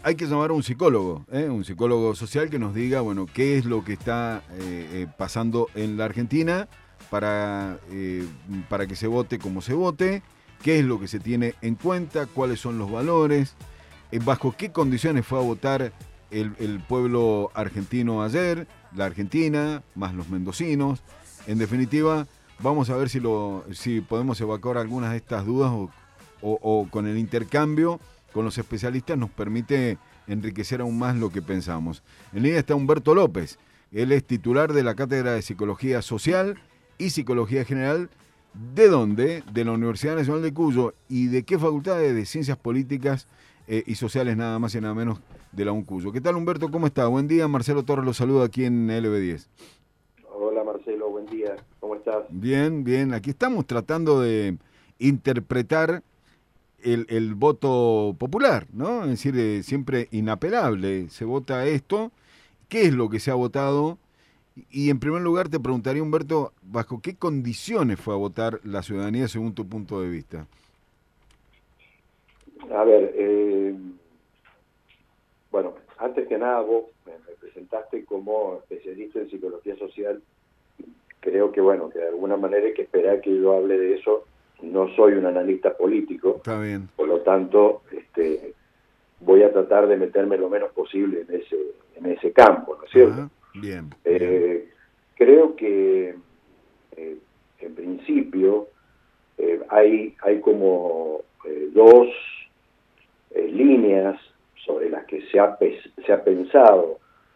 hay que llamar a un psicólogo social que nos diga, bueno, qué es lo que está pasando en la Argentina para que se vote como se vote, qué es lo que se tiene en cuenta, cuáles son los valores, bajo qué condiciones fue a votar el pueblo argentino ayer, la Argentina, más los mendocinos. En definitiva, vamos a ver si podemos evacuar algunas de estas dudas o con el intercambio con los especialistas nos permite enriquecer aún más lo que pensamos. En línea está Humberto López. Él es titular de la Cátedra de Psicología Social y Psicología General. ¿De dónde? De la Universidad Nacional de Cuyo. ¿Y de qué facultad? De Ciencias Políticas y Sociales, nada más y nada menos, de la UNCuyo. ¿Qué tal, Humberto? ¿Cómo está? Buen día. Marcelo Torres lo saluda aquí en LB10. Hola Marcelo, buen día, ¿cómo estás? Bien, bien. Aquí estamos tratando de interpretar el voto popular, ¿no? Es decir, siempre inapelable. Se vota esto. ¿Qué es lo que se ha votado? Y en primer lugar te preguntaría, Humberto, ¿bajo qué condiciones fue a votar la ciudadanía según tu punto de vista? A ver, bueno, antes que nada vos me presentaste como especialista en psicología social. Creo que, bueno, que de alguna manera hay que esperar que yo hable de eso. No soy un analista político, Está bien. por lo tanto, voy a tratar de meterme lo menos posible en ese campo, ¿no es cierto? Ajá. Bien, bien. Eh, Creo que, eh, en principio, hay como dos líneas sobre las que se ha pensado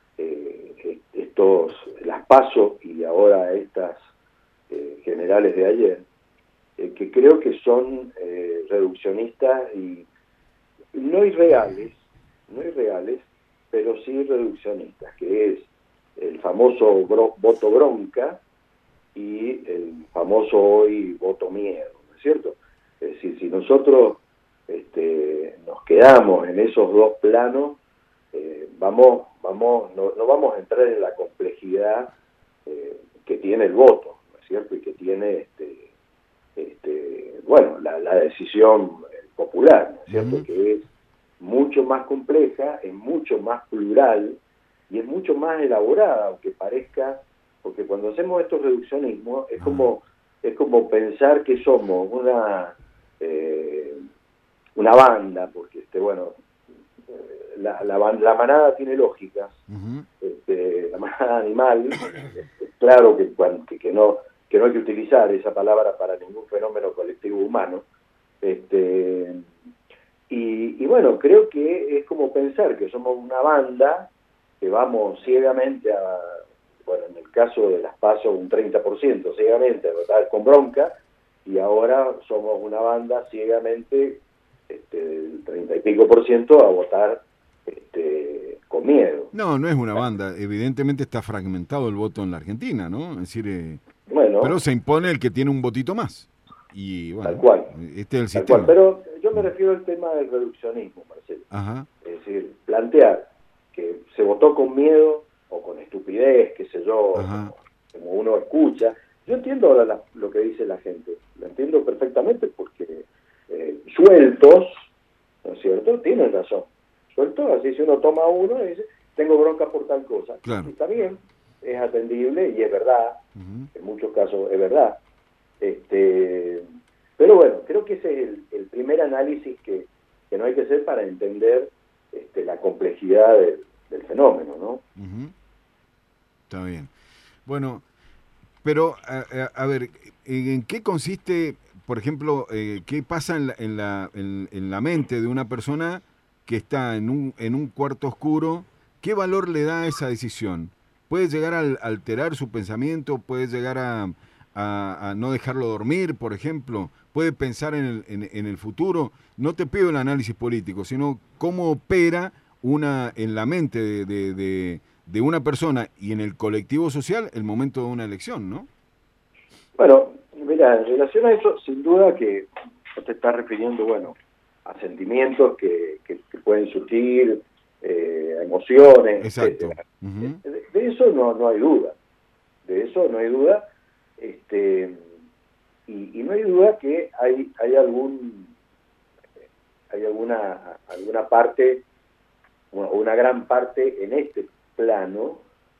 las PASO y ahora estas generales de ayer, que creo que son reduccionistas y no irreales, no irreales, pero sí reduccionistas, que es el famoso voto bronca y el famoso hoy voto miedo, ¿no es cierto? Es decir, si nosotros nos quedamos en esos dos planos, no vamos a entrar en la complejidad que tiene el voto, ¿no es cierto? Y que tiene bueno, la decisión popular, ¿no es cierto? Ujú. Que es mucho más compleja, es mucho más plural y es mucho más elaborada, aunque parezca, porque cuando hacemos estos reduccionismos Ajá. es como pensar que somos una banda, porque bueno, la manada tiene lógicas, Ujú. la manada animal, claro que no hay que utilizar esa palabra para ningún fenómeno colectivo humano, este, y bueno, creo que es como pensar que somos una banda que vamos ciegamente bueno, en el caso de las PASO un 30% ciegamente a votar con bronca, y ahora somos una banda ciegamente del 30 y pico por ciento a votar con miedo. No, no es una banda. Evidentemente está fragmentado el voto en la Argentina, ¿no? Es decir, pero Bueno, se impone el que tiene un votito más. Y tal bueno, cual, este es el tal cual. sistema. Pero yo me refiero al tema del reduccionismo, Marcelo. Ajá. Es decir, plantear que se votó con miedo o con estupidez, qué sé yo, Ajá. como uno escucha. Yo entiendo ahora lo que dice la gente, lo entiendo perfectamente porque sueltos, ¿no es cierto? Tienen razón. Sueltos, así si uno toma uno y dice, tengo bronca por tal cosa. Claro. Está bien, es atendible y es verdad, Ujú. en muchos casos es verdad. Este, pero bueno, creo que ese es el primer análisis que no hay que hacer para entender la complejidad del fenómeno, ¿no? Ujú. Está bien. Bueno, pero a ver, ¿en qué consiste, por ejemplo, qué pasa en la mente de una persona que está en un cuarto oscuro? ¿Qué valor le da a esa decisión? ¿Puede llegar a alterar su pensamiento? ¿Puede llegar a no dejarlo dormir, por ejemplo? ¿Puede pensar en el futuro? No te pido el análisis político, sino cómo opera en la mente de una persona y en el colectivo social el momento de una elección, ¿no? Bueno, mira, en relación a eso, sin duda que no te estás refiriendo, bueno, a sentimientos que pueden surgir, a emociones, Exacto. etcétera. Ujú. De eso no hay duda, de eso no hay duda, este, y no hay duda que hay alguna parte una gran parte en este plano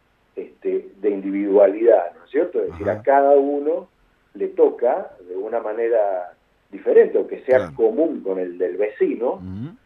de individualidad, ¿no es cierto? Es decir, a cada uno le toca de una manera diferente, aunque sea común con el del vecino,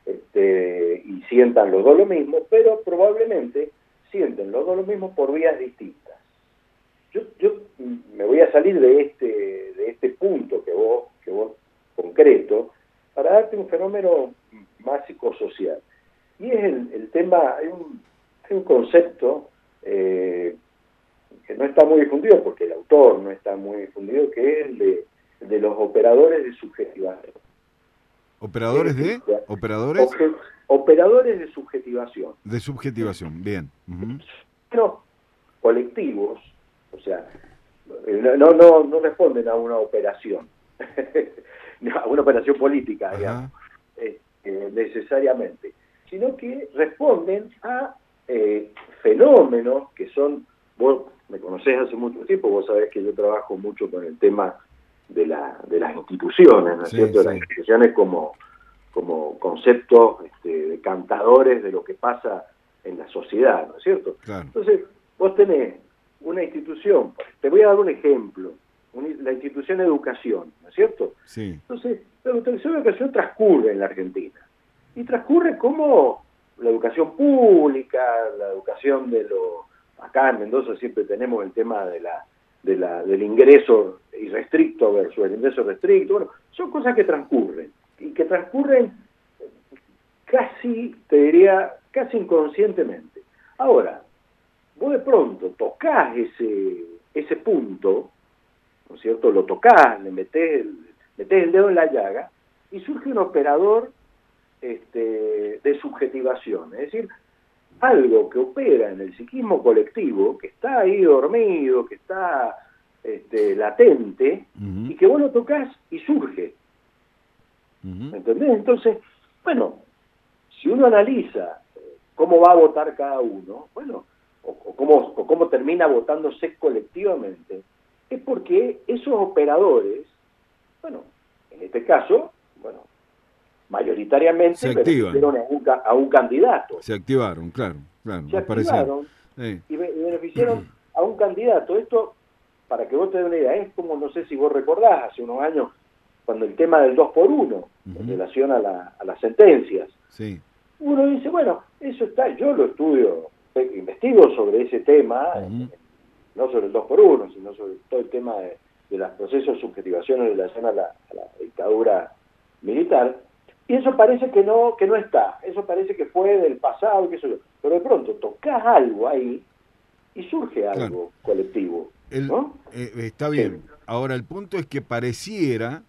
y sientan los dos lo mismo, pero probablemente sienten los dos lo mismo por vías distintas. Yo me voy a salir de este punto que vos concreto para darte un fenómeno más psicosocial. Y es el tema, hay un concepto que no está muy difundido, porque el autor no está muy difundido, que es el de los operadores de subjetivación. ¿Operadores de? ¿Operadores? Operadores de subjetivación. De subjetivación, bien. Pero colectivos, o sea, no responden a una operación, a una operación política, digamos, necesariamente, sino que responden a fenómenos que son, vos me conocés hace mucho tiempo, vos sabés que yo trabajo mucho con el tema de las instituciones, ¿no es cierto? Las instituciones como conceptos decantadores de lo que pasa en la sociedad, ¿no es cierto? Claro. Entonces, vos tenés una institución, te voy a dar un ejemplo, la institución de educación, ¿no es cierto? Sí. Entonces, la institución de educación transcurre en la Argentina, y transcurre como la educación pública, la educación acá en Mendoza siempre tenemos el tema del ingreso irrestricto versus el ingreso restricto. Bueno, son cosas que transcurren, y que transcurren casi, te diría, casi inconscientemente. Ahora, vos de pronto tocás ese punto, ¿no es cierto? Lo tocás, le metés el dedo en la llaga, y surge un operador de subjetivación, es decir, algo que opera en el psiquismo colectivo, que está ahí dormido, que está latente, y que vos lo tocás y surge. ¿Entendés? Entonces, bueno, si uno analiza cómo va a votar cada uno, bueno, o cómo termina votándose colectivamente, es porque esos operadores, bueno, en este caso, bueno, mayoritariamente beneficiaron a un candidato. Se activaron, claro. Se activaron y beneficiaron a un candidato. Esto, para que vos te des una idea, es como, no sé si vos recordás, hace unos años, cuando el tema del 2x1, en relación a las sentencias. Sí. Uno dice, bueno, eso está, yo lo estudio, investigo sobre ese tema, no sobre el 2x1, sino sobre todo el tema de los procesos de subjetivación en relación a la dictadura militar. Y eso parece que no está, eso parece que fue del pasado, qué sé yo. Pero de pronto tocas algo ahí y surge algo colectivo, ¿no? Está bien. Ahora, el punto es que parecía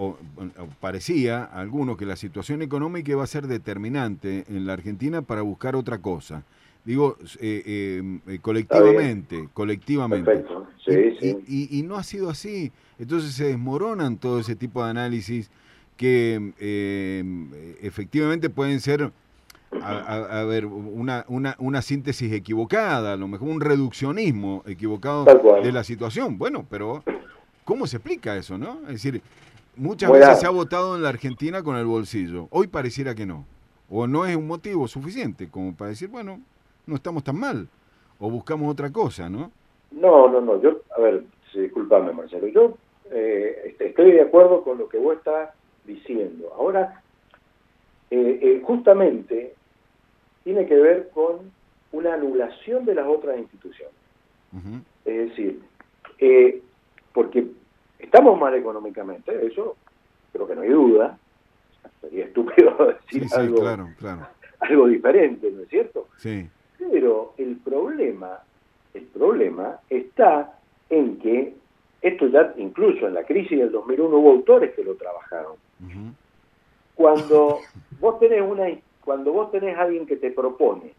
a algunos que la situación económica iba a ser determinante en la Argentina para buscar otra cosa. Digo, colectivamente. Perfecto. Sí, y no ha sido así. Entonces se desmoronan todo ese tipo de análisis que efectivamente pueden ser, a ver, una síntesis equivocada, a lo mejor un reduccionismo equivocado de la situación. Bueno, pero ¿cómo se explica eso, no? Es decir, muchas veces se ha votado en la Argentina con el bolsillo. Hoy pareciera que no. O no es un motivo suficiente como para decir, bueno, no estamos tan mal. O buscamos otra cosa, ¿no? No. Yo, a ver, discúlpame, Marcelo. Yo estoy de acuerdo con lo que vos estás diciendo. Ahora, justamente tiene que ver con una anulación de las otras instituciones. Es decir, porque estamos mal económicamente, eso creo que no hay duda. Sería estúpido decir algo diferente, ¿no es cierto? Sí. Pero el problema está en que esto ya, incluso en la crisis del 2001 hubo autores que lo trabajaron. Cuando vos tenés alguien que te propone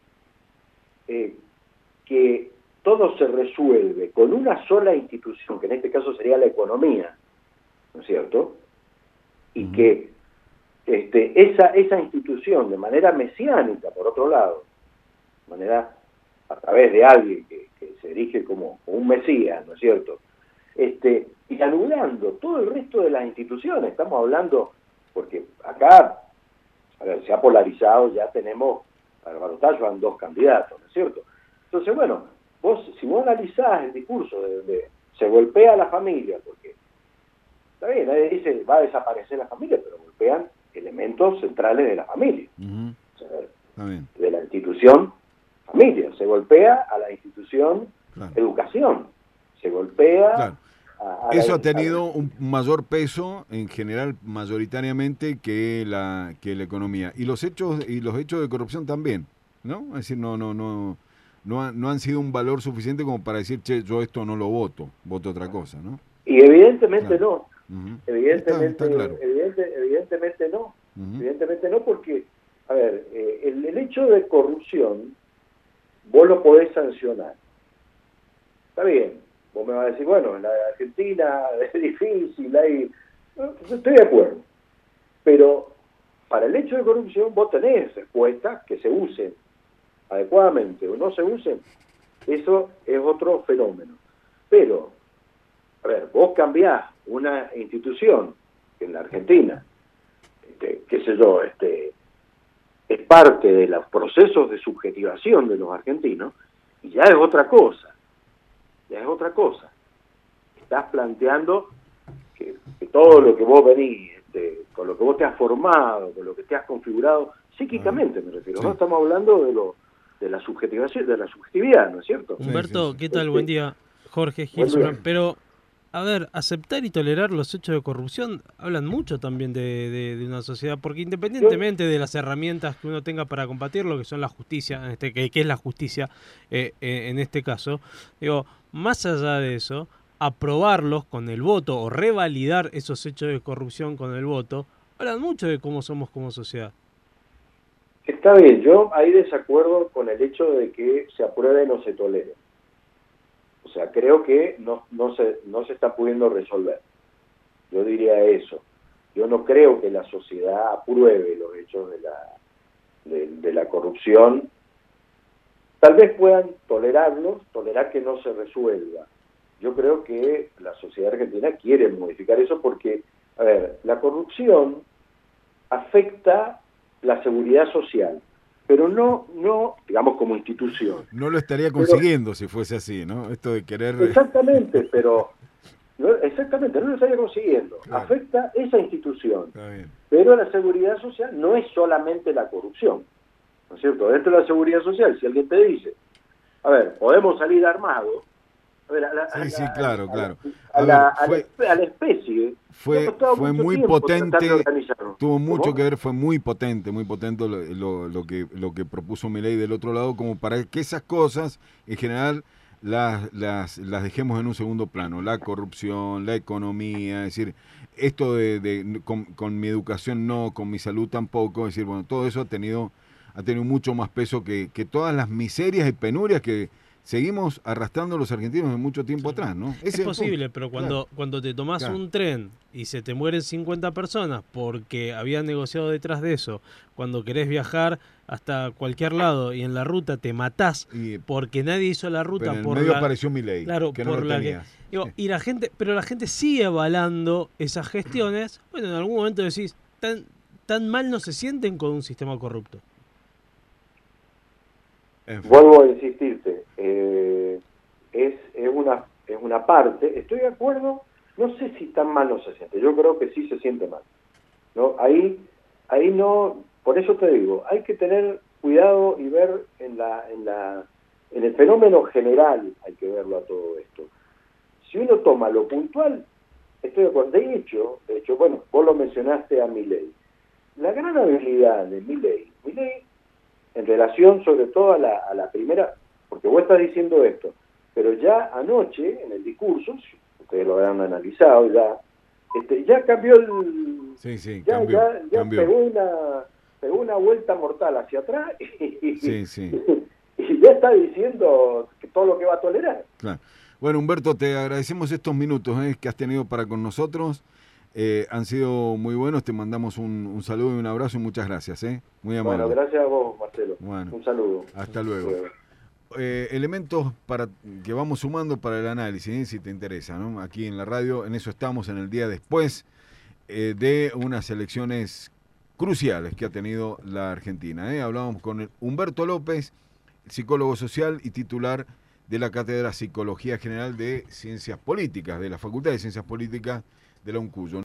que todo se resuelve con una sola institución, que en este caso sería la economía, ¿no es cierto? Y que esa institución, de manera mesiánica, por otro lado, de manera a través de alguien que se erige como un mesías, ¿no es cierto? Y anulando todo el resto de las instituciones. Estamos hablando, porque acá, a ver, se ha polarizado, ya tenemos al balotaje van 2 candidatos, ¿no es cierto? Entonces, bueno, si vos analizás el discurso de donde se golpea a la familia, porque está bien, nadie dice va a desaparecer la familia, pero golpean elementos centrales de la familia. O sea, de la institución familia, se golpea a la institución educación, se golpea eso ha tenido un mayor peso en general mayoritariamente que la economía, y los hechos de corrupción también, ¿no? Es decir, no han sido un valor suficiente como para decir, che, yo esto no lo voto otra cosa, ¿no? Y evidentemente no. Evidentemente, está claro. Evidentemente no. Evidentemente no, porque, a ver, el hecho de corrupción, vos lo podés sancionar. Está bien, vos me vas a decir, bueno, en la Argentina es difícil, estoy de acuerdo. Pero para el hecho de corrupción vos tenés respuestas que se usen adecuadamente o no se usen. Eso es otro fenómeno. Pero, a ver, vos cambiás una institución que en la Argentina, qué sé yo, es parte de los procesos de subjetivación de los argentinos, y ya es otra cosa. Estás planteando que todo lo que vos venís, con lo que vos te has formado, con lo que te has configurado, psíquicamente me refiero, no estamos hablando de la subjetivación, de la subjetividad, ¿no es cierto? Humberto, ¿qué tal? Buen día. Jorge Gilson. Pero, a ver, aceptar y tolerar los hechos de corrupción hablan mucho también de una sociedad, porque independientemente de las herramientas que uno tenga para combatirlo, que son la justicia, que es la justicia en este caso, digo, más allá de eso, aprobarlos con el voto o revalidar esos hechos de corrupción con el voto, hablan mucho de cómo somos como sociedad. Está bien, yo ahí desacuerdo con el hecho de que se apruebe o se tolere. O sea, creo que no se está pudiendo resolver. Yo diría eso. Yo no creo que la sociedad apruebe los hechos de la corrupción. Tal vez puedan tolerar que no se resuelva. Yo creo que la sociedad argentina quiere modificar eso porque, a ver, la corrupción afecta la seguridad social, pero no digamos como institución. No lo estaría consiguiendo si fuese así, ¿no? Esto de querer... Exactamente, pero no lo estaría consiguiendo. Claro. Afecta esa institución. Pero la seguridad social no es solamente la corrupción, ¿no es cierto? Dentro de la seguridad social, si alguien te dice, a ver, podemos salir armados, a ver, claro. A la especie. Fue muy potente, tuvo mucho que ver, fue muy potente lo que propuso Milei del otro lado, como para que esas cosas, en general, las dejemos en un segundo plano. La corrupción, la economía, es decir, esto con mi educación no, con mi salud tampoco, es decir, bueno, todo eso ha tenido mucho más peso que todas las miserias y penurias que seguimos arrastrando los argentinos de mucho tiempo atrás, ¿no? Es posible, pero cuando te tomás un tren y se te mueren 50 personas porque habían negociado detrás de eso, cuando querés viajar hasta cualquier lado y en la ruta te matás porque nadie hizo la ruta, pero en el medio apareció Milei, claro, que por no lo tenías. Y la gente sigue avalando esas gestiones. Bueno, en algún momento decís, tan mal no se sienten con un sistema corrupto. Vuelvo a insistirte, es una parte, estoy de acuerdo, no sé si tan mal no se siente, yo creo que sí se siente mal, ¿no? Ahí no, por eso te digo, hay que tener cuidado y ver en el fenómeno general, hay que verlo a todo esto. Si uno toma lo puntual, estoy de acuerdo. De hecho, bueno, vos lo mencionaste a Milei. La gran habilidad de Milei, en relación sobre todo a la primera, porque vos estás diciendo esto, pero ya anoche en el discurso, si ustedes lo habrán analizado, ya cambió cambió. Pegó una vuelta mortal hacia atrás y ya está diciendo que todo lo que va a tolerar. Claro. Bueno, Humberto, te agradecemos estos minutos que has tenido para con nosotros. Han sido muy buenos, te mandamos un saludo y un abrazo y muchas gracias, muy amable. Bueno, gracias a vos, Marcelo. Bueno, un saludo. Hasta luego. Elementos que vamos sumando para el análisis, si te interesa, ¿no? Aquí en la radio, en eso estamos en el día después de unas elecciones cruciales que ha tenido la Argentina. Hablábamos con Humberto López, psicólogo social y titular de la Cátedra Psicología General de Ciencias Políticas, de la Facultad de Ciencias Políticas de la UNCUYO.